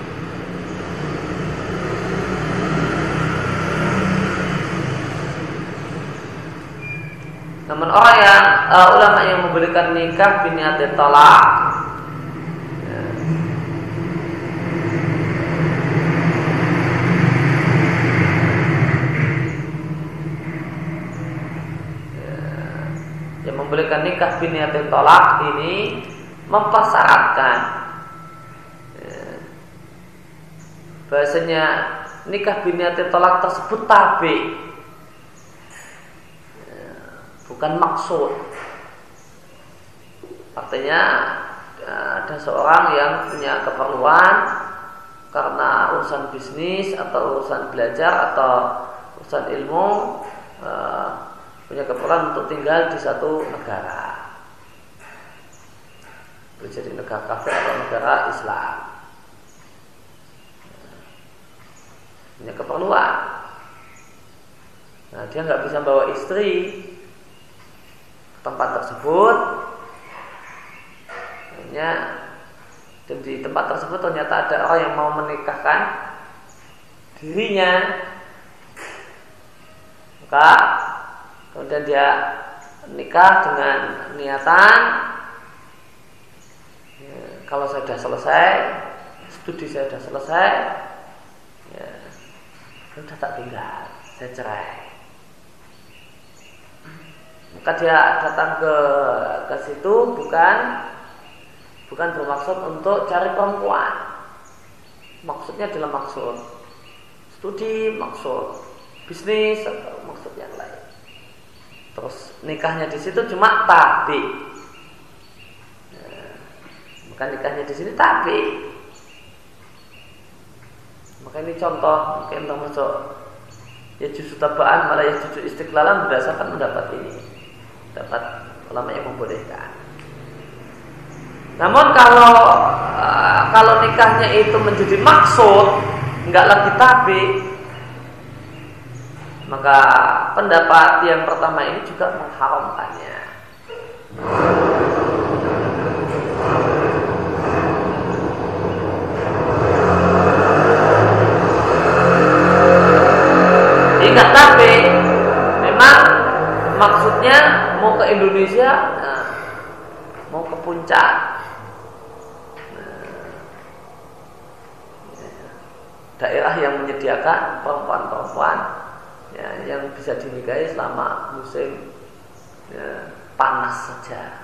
Namun orang yang uh, ulama yang memberikan nikah biniyati talak, ya, ya, yang memberikan nikah biniyati talak ini mempersyaratkan ya, bahasanya nikah biniyati talak tersebut tabi, bukan maksud. Artinya ada seorang yang punya keperluan karena urusan bisnis atau urusan belajar atau urusan ilmu, uh, punya keperluan untuk tinggal di satu negara, boleh jadi negara kafir atau negara Islam, punya keperluan. Nah, dia nggak bisa bawa istri ke tempat tersebut. Hanya dan di tempat tersebut ternyata ada orang yang mau menikahkan dirinya, maka kemudian dia nikah dengan niatan, ya, kalau saya sudah selesai, studi saya sudah selesai, ya, sudah tak tinggal, saya cerai. Maka dia datang ke ke situ bukan bukan bermaksud untuk cari perempuan. Maksudnya adalah maksud studi, maksud bisnis atau maksud yang lain. Terus nikahnya di situ cuma tabi. Nah, maka nikahnya di sini tabi. Maka ini contoh mungkin termasuk ya justru tabaan malah ya justru istiqlalan berdasarkan pendapat ini. Dapat ulama yang membolehkan. Namun kalau uh, kalau nikahnya itu menjadi maksud, enggak lagi tabi, maka pendapat yang pertama ini juga mengharamkannya. Ingat tabi, memang maksudnya mau ke Indonesia, nah, mau ke puncak. Daerah yang menyediakan perempuan-perempuan ya, yang bisa dinikahi selama musim ya, panas saja.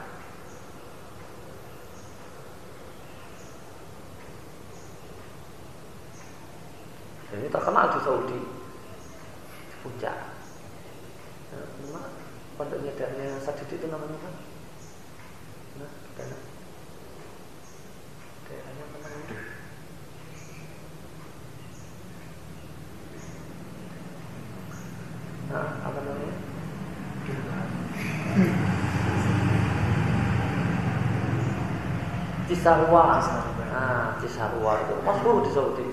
Ini terkenal di Saudi, di puncak. Nah, pondoknya daerahnya Sadid itu namanya kan? Nah, daerah daerahnya apa namanya? Nah, apa namanya? Cisarua. Nah, Cisarua itu masyhur di Saudi.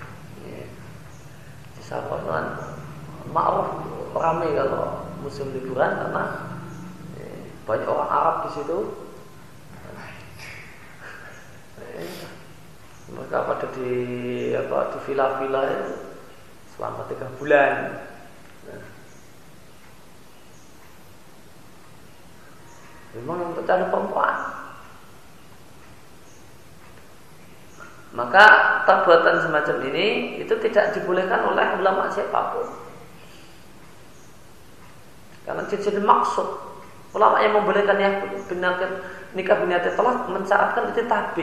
Cisarua kan ma'ruf ramai kalau musim liburan karena banyak orang Arab di situ. Mereka pada di apa di villa-villa selama tiga bulan. Memang untuk cari perempuan. Maka perbuatan semacam ini itu tidak dibolehkan oleh ulama siapapun. Karena jadi maksud. Ulama yang membolehkan yang benar nikah binati telah mensyaratkan itu tabi.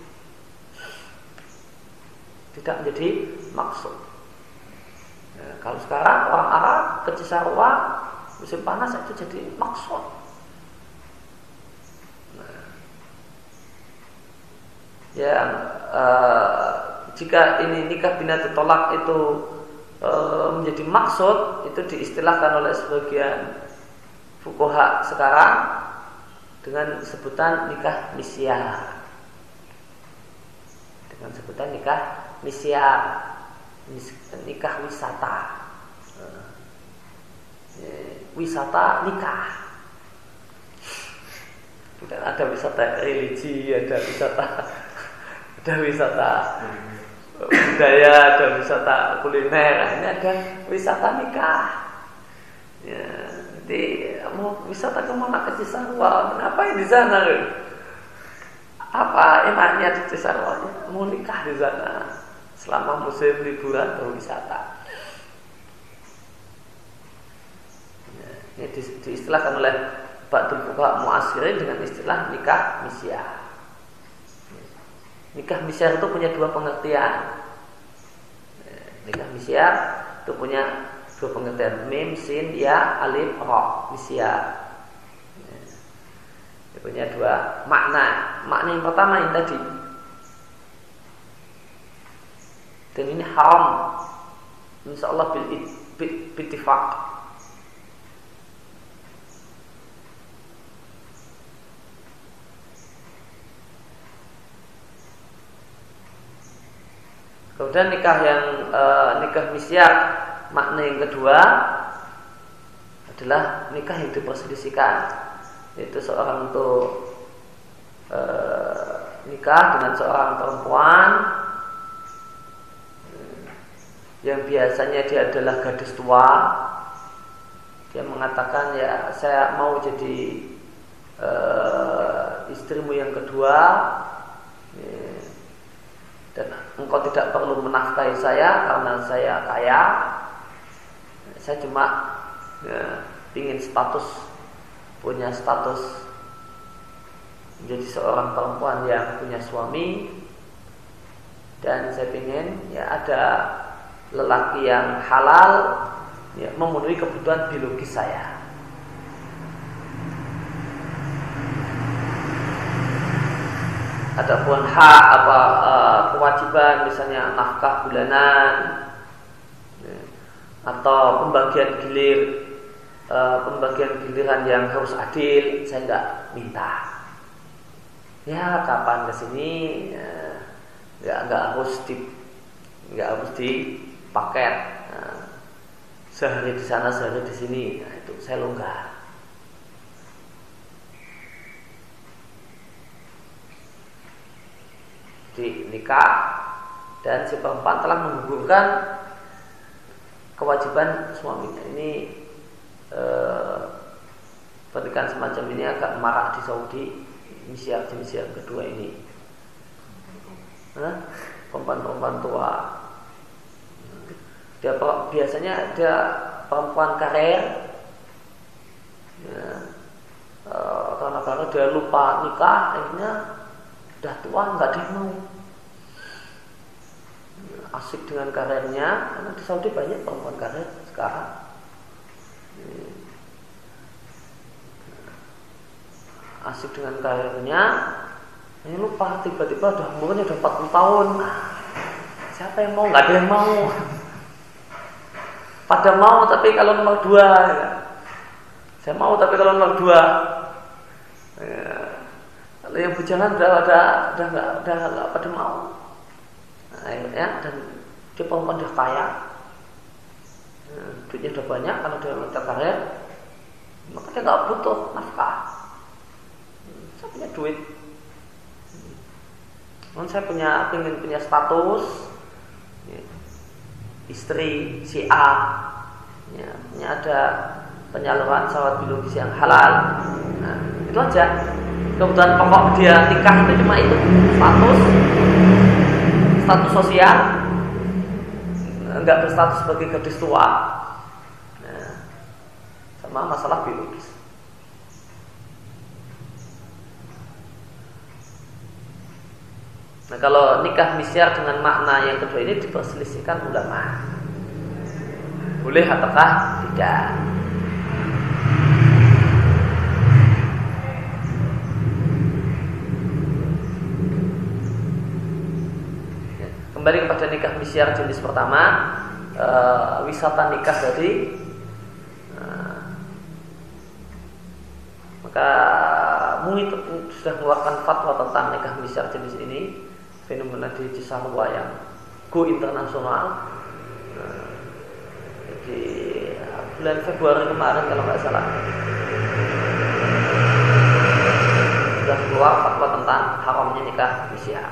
Tidak menjadi maksud. Ya, kalau sekarang orang Arab ke Cisarua musim panas itu jadi maksud. Yang uh, jika ini nikah binati tolak itu uh, menjadi maksud, itu diistilahkan oleh sebagian fuqaha sekarang dengan sebutan nikah misyar. Dengan sebutan nikah misyar, nikah wisata. Uh, wisata nikah. Tidak ada wisata religi, ada wisata ada wisata budaya, ada wisata kuliner, ini ada wisata nikah. Ya, jadi mau wisata kemana ke Cisarua? Ngapain di sana? Apa enaknya di Cisarua? Mau nikah di sana selama musim liburan berwisata. Ya, ini di, diistilahkan oleh Ba'dul fuqaha mu'asirin dengan istilah nikah misyar. Nikah misyar itu punya dua pengertian. Nikah misyar itu punya dua pengertian, mim, sin, ya, alif, ra, misyar. Dia punya dua makna. Makna yang pertama yang tadi, dan ini haram insyaallah bil ittifaq. Kemudian nikah yang e, nikah misyar, makna yang kedua adalah nikah yang diperselisihkan, yaitu seorang untuk e, nikah dengan seorang perempuan yang biasanya dia adalah gadis tua. Dia mengatakan, ya saya mau jadi e, istrimu yang kedua, dan engkau tidak perlu menafkahi saya karena saya kaya. Saya cuma ya, ingin status, punya status menjadi seorang perempuan yang punya suami, dan saya ingin ya ada lelaki yang halal ya, memenuhi kebutuhan biologis saya. Adapun hak apa uh, kewajiban, misalnya nafkah bulanan ya, atau pembagian gilir, uh, pembagian giliran yang harus adil, saya tidak minta. Ya kapan kesini ya, nggak nggak harus di nggak harus dipaket. Nah, sehari di sana sehari di sini, nah, itu saya longgar. Di nikah dan si perempuan telah menggugurkan kewajiban suaminya. Ini eh, pernikahan semacam ini agak marak di Saudi. Misyar jenis yang kedua ini, Hah? perempuan-perempuan tua. Dia biasanya dia perempuan karir, ya, e, karena karena dia lupa nikah, akhirnya udah tua nggak ada yang mau, asik dengan karirnya. Karena di Saudi banyak perempuan karir sekarang. Asik dengan karirnya, ini lupa tiba-tiba udah umurnya udah empat puluh tahun. Siapa yang mau? Nggak ada yang mau. Pada mau tapi kalau nomor dua, ya. Saya mau tapi kalau nomor dua. Ya. Kalau yang berjalan udah ada, udah nggak, udah nggak pada mau. Nah, ya, dan dia perempuan udah kaya, nah, duitnya udah banyak. Kalau dia minta karir, maka dia nggak butuh nafkah. Saya punya duit, hmm. saya punya, ingin punya status ya, istri si A, ya, punya ada penyaluran syahwat biologis yang halal. Nah, itu aja. Kebutuhan pokok dia nikah itu cuma itu, status, status sosial, enggak berstatus sebagai gadis tua, nah, sama masalah biologis. Nah, kalau nikah misyar dengan makna yang kedua ini diperselisihkan ulama, boleh ataukah tidak. Kembali kepada nikah misyar jenis pertama, e, wisata nikah tadi, e, maka M U I sudah mengeluarkan fatwa tentang nikah misyar jenis ini, fenomena di Cisarua yang go internasional. E, jadi bulan Februari kemarin kalau nggak salah sudah keluar fatwa tentang haramnya nikah misyar.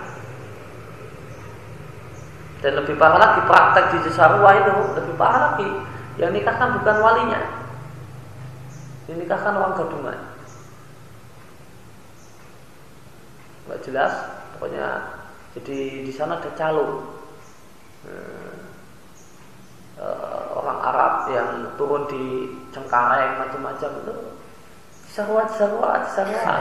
Dan lebih parah lagi, praktek di Cisarua itu lebih parah lagi. Yang nikahkan bukan walinya, yang nikahkan orang gadungan. Nggak jelas, pokoknya. Jadi di sana ada calo, hmm, orang Arab yang turun di Cengkareng macam-macam itu. Cisarua, Cisarua, Cisarua.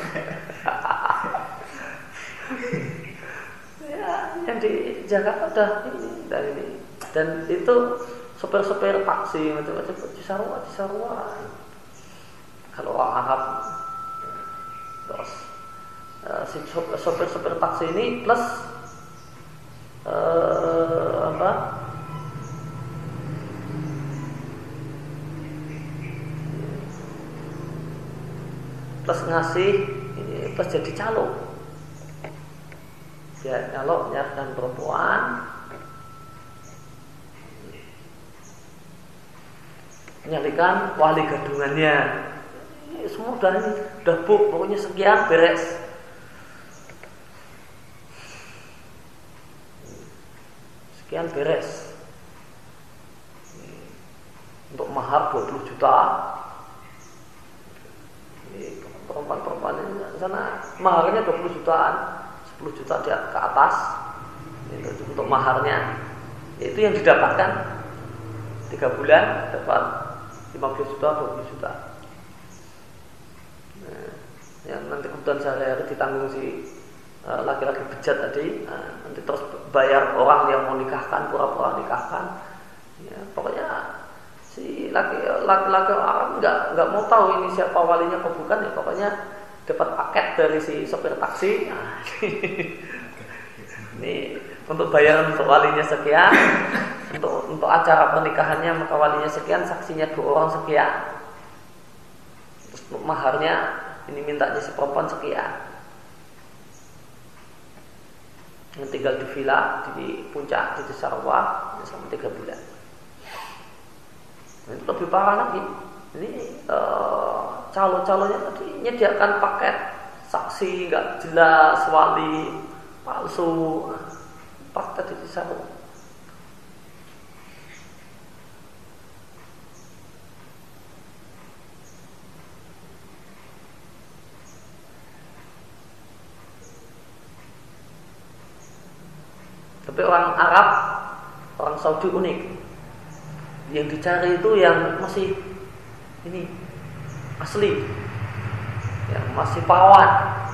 Ya, yang di Jakarta udah ini dan ini, dan itu sopir-sopir taksi macam-macam Cisarua, Cisarua. Kalau orang Arab terus uh, si sopir-sopir taksi ini plus uh, apa plus ngasih ini plus jadi calo, dia nyalok nyarikan perempuan, nyarikan wali gadungannya. Ini semua udah ini udah book, pokoknya sekian beres. Sekian beres. Untuk mahar dua puluh juta. Perempuan-perempuan ini sana maharnya dua puluh jutaan, sepuluh juta dia ke atas. Itu untuk maharnya. Itu yang didapatkan tiga bulan dapat lima belas juta, dua puluh juta. Nah, yang nanti kemudian sehari-hari ditanggung si uh, laki-laki bejat tadi, uh, nanti terus bayar orang yang mau nikahkan, pura-pura nikahkan. Ya, pokoknya si laki-laki orang nggak nggak mau tahu ini siapa walinya atau bukan, ya pokoknya dapat paket dari si sopir taksi. Nah, ini untuk bayaran untuk walinya sekian, untuk untuk acara pernikahannya maka walinya sekian, saksinya dua orang sekian, terus untuk maharnya ini mintanya si perempuan sekian. Yang tinggal di villa di puncak di desa Rawah selama tiga bulan. Ini lebih parah lagi. Ini uh, calo-calonya tadi menyediakan paket saksi nggak jelas, wali palsu, paket di desa Rawah. Tapi orang Arab, orang Saudi unik. Yang dicari itu yang masih ini asli, yang masih perawan.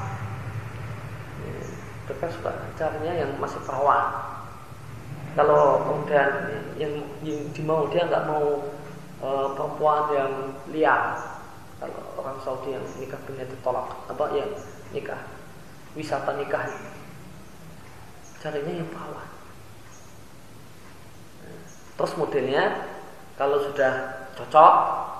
Mereka suka carinya yang masih perawan. Kalau kemudian yang, yang dimau dia nggak mau e, perempuan yang liar. Kalau orang Saudi yang nikah punya ditolak, apa yang nikah wisata nikah, carinya yang perawan. Terus modelnya kalau sudah cocok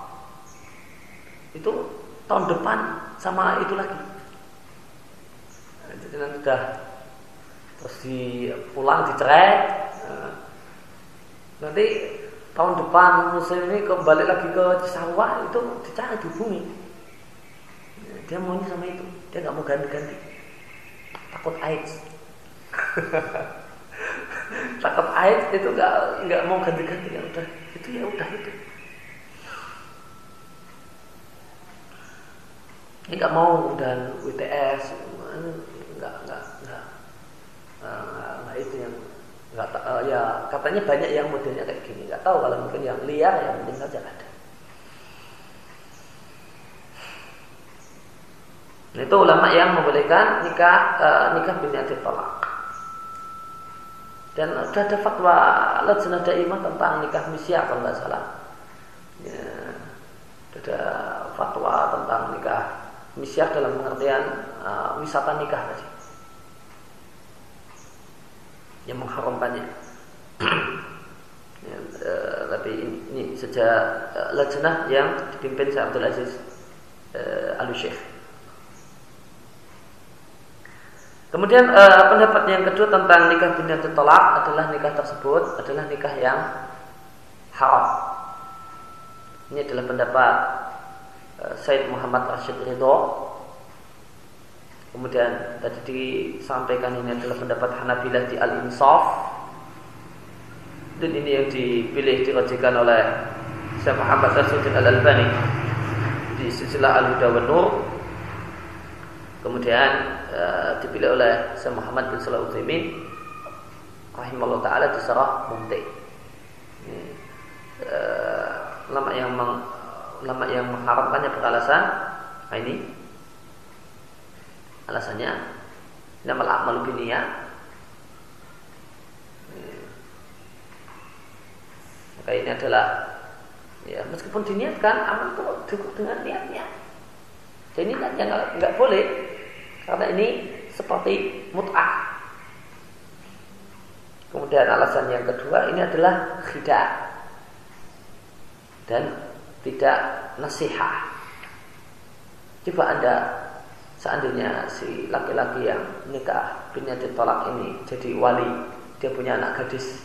itu tahun depan sama itu lagi. Nah, jadi nanti sudah terus di pulang dicerai. Nah, nanti tahun depan musim ini kembali lagi ke Cisarua, itu dicari di bumi. Nah, dia maunya sama itu, dia nggak mau ganti-ganti, takut AIDS. Takut AIDS itu nggak nggak mau ganti-ganti, ya udah itu ya udah itu. Ini nggak mau dan W T S nggak nggak nggak nggak itu yang nggak uh, ya katanya banyak yang modelnya kayak gini, nggak tahu kalau mungkin yang liar ya mungkin saja ada. Nah, itu ulama yang membolehkan nikah uh, nikah binati tolak. Dan sudah ada fatwa Lajnah Daimah tentang nikah misyah kalau nggak salah. Ya, ada fatwa tentang nikah misyah dalam pengertian uh, wisata nikah tadi, yang mengharamkannya. Ya, uh, tapi ini, ini sejak uh, Lajnah yang dipimpin Syekh Abdul Aziz uh, Al-Syekh. Kemudian eh, pendapat yang kedua tentang nikah binati tolak adalah nikah tersebut adalah nikah yang haram. Ini adalah pendapat eh, Said Muhammad Rashid Ridho. Kemudian tadi disampaikan ini adalah pendapat Hanabilah di Al-Insaf. Dan ini yang dipilih dirajikan oleh Syekh Muhammad Rashid Al-Albani di silsilah Al-Huda wan Nur. Kemudian uh, dipilih oleh Syekh Muhammad bin Shalih Al-Utsaimin rahimahullah taala di Syarah Mumti'. Uh, ulama yang meng, ulama yang mengharamkannya beralasan ini alasannya innamal a'malu binniyat. Maka ini adalah ya meskipun diniatkan amal itu cukup dengan niatnya. Jadi niatnya nggak boleh. Karena ini seperti mut'ah. Kemudian alasan yang kedua ini adalah khidah dan tidak nasihah. Coba Anda seandainya si laki-laki yang nikah binnya ditolak ini jadi wali, dia punya anak gadis,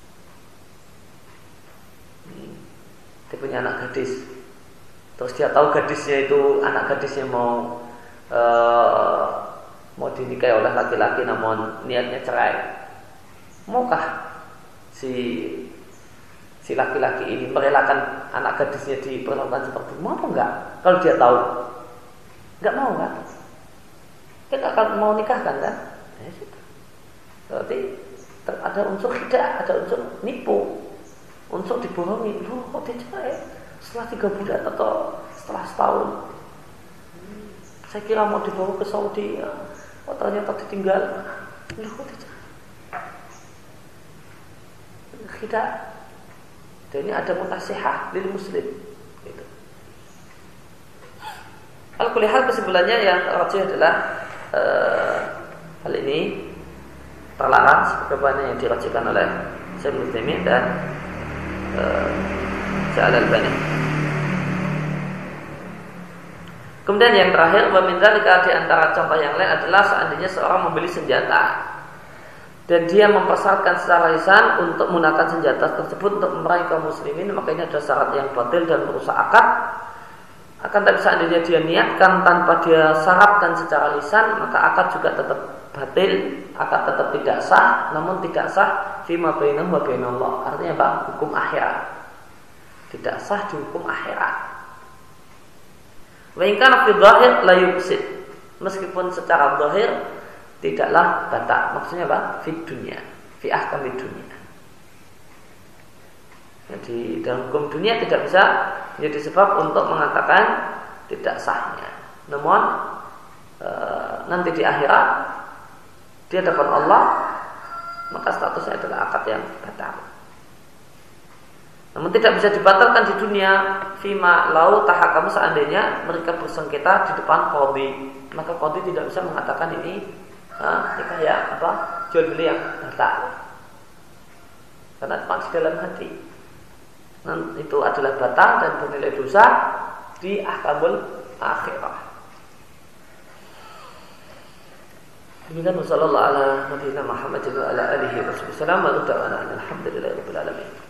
dia punya anak gadis, terus dia tahu gadisnya itu anak gadisnya mau uh, mau dinikahi oleh laki-laki namun niatnya cerai, maukah si si laki-laki ini merelakan anak gadisnya diperlakukan seperti itu? Mau apa enggak? Kalau dia tahu, enggak mau kan? Dia enggak akan mau nikahkan kan? Ya, berarti ada unsur khidah, ada unsur nipu, unsur dibohongi. Loh, kok dia cerai setelah tiga bulan atau setelah setahun? Saya kira mau dibawa ke Saudi, ya. Oh ternyata ditinggal. Loh, kok dia cerai? Khidah. Dan ini ada munasihah lil muslim. Gitu. Al-kulihal kesimpulannya yang rajih adalah uh, hal ini terlarang sebagaimana yang dirajihkan oleh Syekh Muslimin dan uh, Syekh Al-Albani. Kemudian yang terakhir, meminta di antara contoh yang lain adalah seandainya seorang membeli senjata dan dia mempersyaratkan secara lisan untuk menggunakan senjata tersebut untuk memerangi kaum muslimin, maka ini adalah syarat yang batil dan merusak akad. Akan tapi seandainya dia niatkan tanpa dia syaratkan secara lisan, maka akad juga tetap batil, akad tetap tidak sah, namun tidak sah fima bainahum wa bainallah. Artinya apa? Hukum akhirat. Tidak sah di hukum akhirat. Wa in kana fi dhahir la yufsid. Meskipun secara zahir tidaklah batal. Maksudnya apa? Fi dunia, fi ahkam dunia. Jadi dalam hukum dunia tidak bisa menjadi sebab untuk mengatakan tidak sahnya. Namun e, nanti di akhirat di hadapan Allah maka statusnya adalah akad yang batal. Namun tidak bisa dibatalkan di dunia. Fima lau tahakamu, seandainya mereka bersengketa di depan qadhi, maka qadhi tidak bisa mengatakan ini Nah, ini kayak apa? Jual beli yang batal. Karena memang di dalam hati. Nah, itu adalah batal dan bernilai dosa di ahkamul akhirah. Demikian sallallahu ala nabiyina Muhammadin wa ala alihi wasallam wa sallam. Alhamdulillahirabbil alamin.